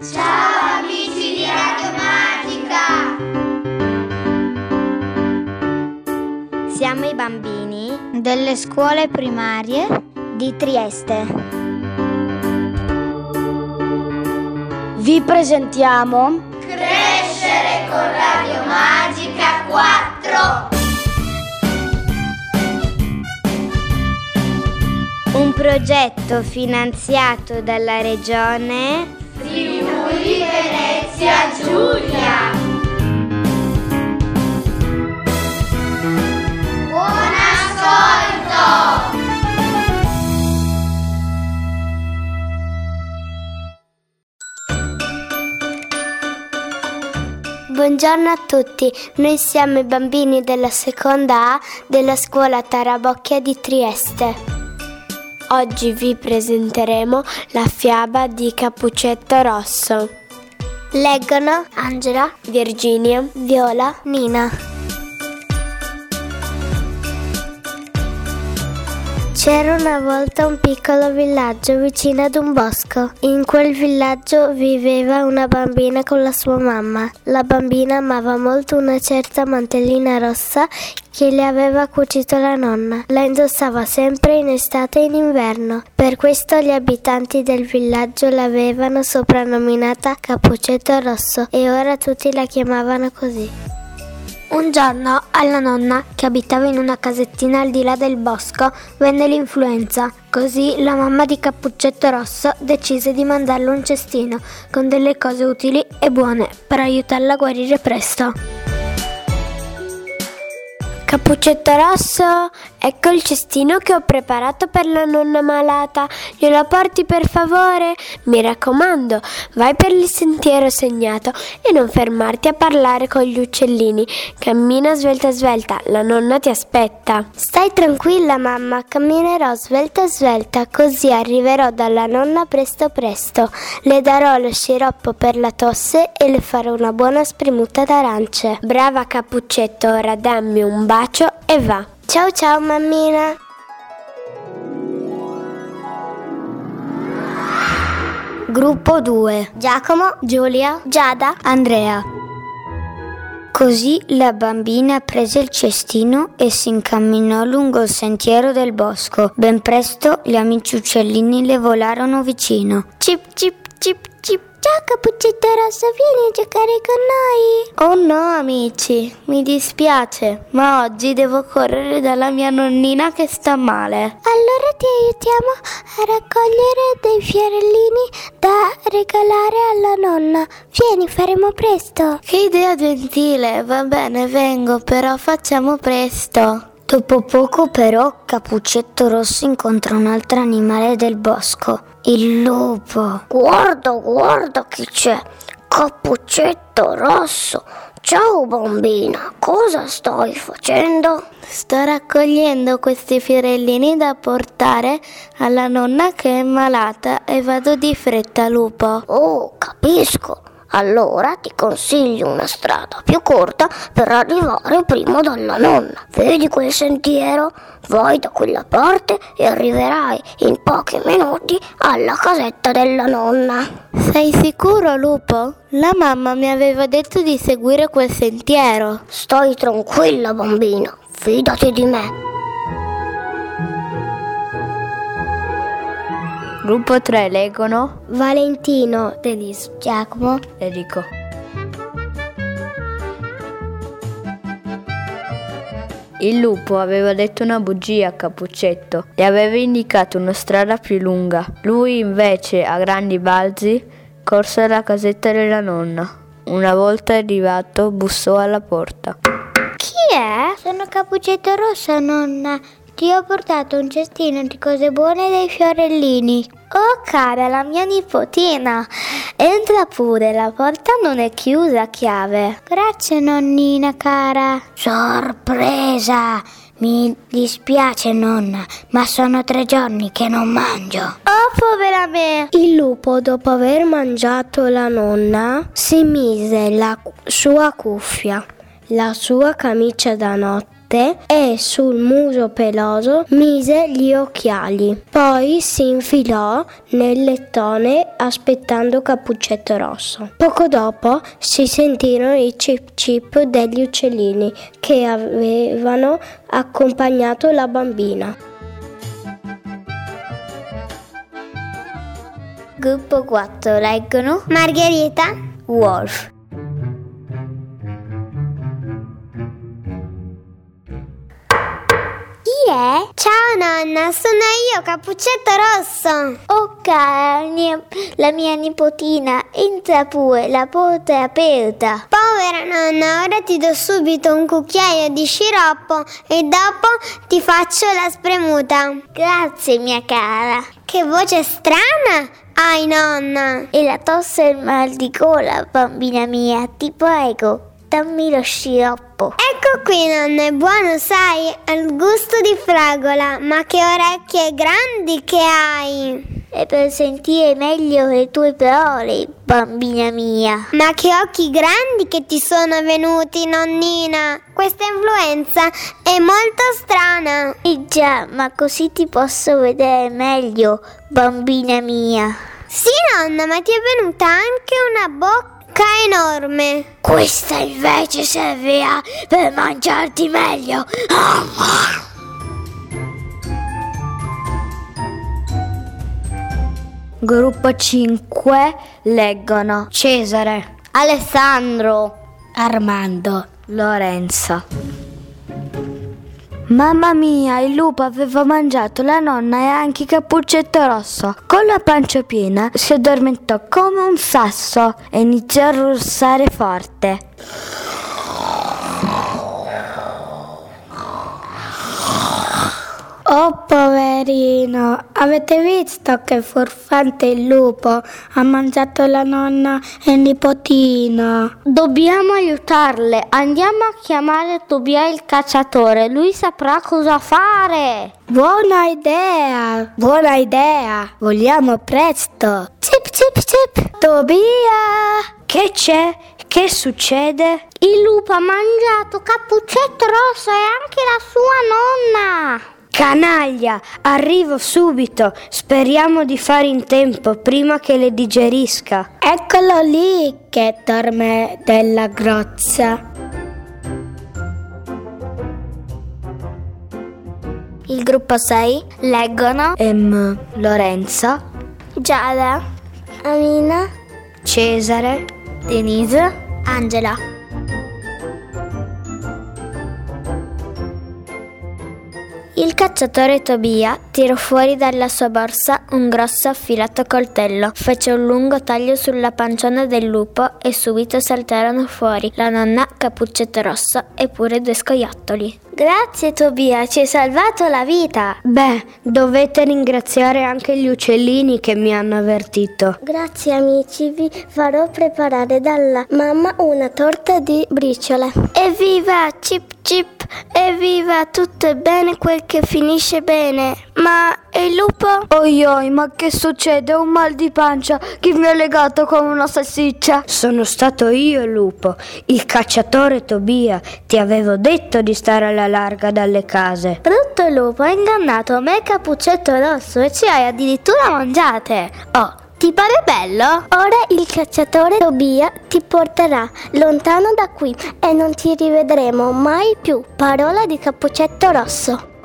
Ciao amici di Radio Magica! Siamo i bambini delle scuole primarie di Trieste. Vi presentiamo Crescere con Radio Magica 4. Un progetto finanziato dalla Regione Friuli Venezia Giulia. Buon ascolto! Buongiorno a tutti, noi siamo i bambini della seconda A della scuola Tarabocchia di Trieste. Oggi vi presenteremo la fiaba di Cappuccetto Rosso. Leggono Angela, Virginia, Viola, Nina. C'era una volta un piccolo villaggio vicino ad un bosco. In quel villaggio viveva una bambina con la sua mamma. La bambina amava molto una certa mantellina rossa che le aveva cucito la nonna. La indossava sempre in estate e in inverno. Per questo gli abitanti del villaggio l'avevano soprannominata Cappuccetto Rosso e ora tutti la chiamavano così. Un giorno alla nonna, che abitava in una casettina al di là del bosco, venne l'influenza. Così la mamma di Cappuccetto Rosso decise di mandarle un cestino con delle cose utili e buone per aiutarla a guarire presto. Cappuccetto Rosso, ecco il cestino che ho preparato per la nonna malata. Glielo porti per favore? Mi raccomando, vai per il sentiero segnato e non fermarti a parlare con gli uccellini. Cammina svelta svelta, la nonna ti aspetta. Stai tranquilla mamma, camminerò svelta svelta, così arriverò dalla nonna presto presto. Le darò lo sciroppo per la tosse e le farò una buona spremuta d'arance. Brava Cappuccetto, ora dammi un bacio e va. Ciao ciao mammina. Gruppo 2. Giacomo, Giulia, Giada, Andrea. Così la bambina prese il cestino e si incamminò lungo il sentiero del bosco. Ben presto gli amici uccellini le volarono vicino. Cip cip cip cip. Ciao Cappuccetto Rosso, vieni a giocare con noi. Oh no amici, mi dispiace, ma oggi devo correre dalla mia nonnina che sta male. Allora ti aiutiamo a raccogliere dei fiorellini da regalare alla nonna. Vieni, faremo presto. Che idea gentile, va bene, vengo, però facciamo presto. Dopo poco però Cappuccetto Rosso incontra un altro animale del bosco, il lupo. Guarda chi c'è, Cappuccetto Rosso. Ciao bambina, cosa stai facendo? Sto raccogliendo questi fiorellini da portare alla nonna che è malata e vado di fretta, lupo. Oh, capisco. Allora ti consiglio una strada più corta per arrivare prima dalla nonna. Vedi quel sentiero? Vai da quella parte e arriverai in pochi minuti alla casetta della nonna. Sei sicuro, lupo? La mamma mi aveva detto di seguire quel sentiero. Stai tranquilla, bambina, fidati di me. Gruppo 3 leggono Valentino, Denise, Giacomo, Enrico. Il lupo aveva detto una bugia a Cappuccetto, le aveva indicato una strada più lunga. Lui invece, a grandi balzi, corse alla casetta della nonna. Una volta arrivato, bussò alla porta. Chi è? Sono Cappuccetto Rosso, nonna. Ti ho portato un cestino di cose buone e dei fiorellini. Oh cara, la mia nipotina, entra pure, la porta non è chiusa a chiave. Grazie nonnina cara. Sorpresa! Mi dispiace nonna, ma sono 3 giorni che non mangio. Oh povera me! Il lupo, dopo aver mangiato la nonna, si mise la sua cuffia, la sua camicia da notte forte e sul muso peloso mise gli occhiali. Poi si infilò nel lettone aspettando Cappuccetto Rosso. Poco dopo si sentirono i cip cip degli uccellini che avevano accompagnato la bambina. Gruppo 4 leggono Margherita, Wolf. chi è? Ciao nonna, sono io, Cappuccetto Rosso. Oh cara, la mia nipotina, entra pure, la porta è aperta. Povera nonna, ora ti do subito un cucchiaio di sciroppo e dopo ti faccio la spremuta. Grazie mia cara. Che voce strana hai, nonna. E la tosse e il mal di gola, bambina mia, ti prego, dammi lo sciroppo. Ecco qui nonna, è buono sai, al gusto di fragola, ma che orecchie grandi che hai. E per sentire meglio le tue parole, bambina mia. Ma che occhi grandi che ti sono venuti, nonnina. Questa influenza è molto strana. Già, ma così ti posso vedere meglio, bambina mia. Sì nonna, ma ti è venuta anche una bocca enorme. Questa invece servirà per mangiarti meglio. Gruppo 5 leggono Cesare, Alessandro, Armando, Lorenza. Mamma mia, il lupo aveva mangiato la nonna e anche Cappuccetto Rosso. Con la pancia piena si addormentò come un sasso e iniziò a russare forte. Oh poverino, avete visto che furfante il lupo? Ha mangiato la nonna e il nipotino. Dobbiamo aiutarle, andiamo a chiamare Tobia il cacciatore, lui saprà cosa fare. Buona idea, vogliamo presto. Cip cip cip. Tobia! Che c'è? Che succede? Il lupo ha mangiato Cappuccetto Rosso e anche la sua nonna. Canaglia, arrivo subito, speriamo di fare in tempo prima che le digerisca. Eccolo lì che dorme della grozza. Il gruppo 6 leggono Lorenza, Giada, Amina, Cesare, Denise, Angela. Il cacciatore Tobia tirò fuori dalla sua borsa un grosso affilato coltello, fece un lungo taglio sulla panciona del lupo e subito saltarono fuori la nonna, Cappuccetto Rosso e pure 2 scoiattoli. Grazie Tobia, ci hai salvato la vita! Beh, dovete ringraziare anche gli uccellini che mi hanno avvertito. Grazie amici, vi farò preparare dalla mamma una torta di briciole. Evviva Cip Cip, evviva, tutto è bene quel che finisce bene. Ma e il lupo? Oi, ma che succede? Ho un mal di pancia, chi mi ha legato come una salsiccia? Sono stato io il lupo, il cacciatore Tobia. Ti avevo detto di stare alla larga dalle case. Brutto lupo, hai ingannato me e Cappuccetto Rosso e ci hai addirittura mangiate. Oh, ti pare bello? Ora il cacciatore Tobia ti porterà lontano da qui e non ti rivedremo mai più. Parola di Cappuccetto Rosso.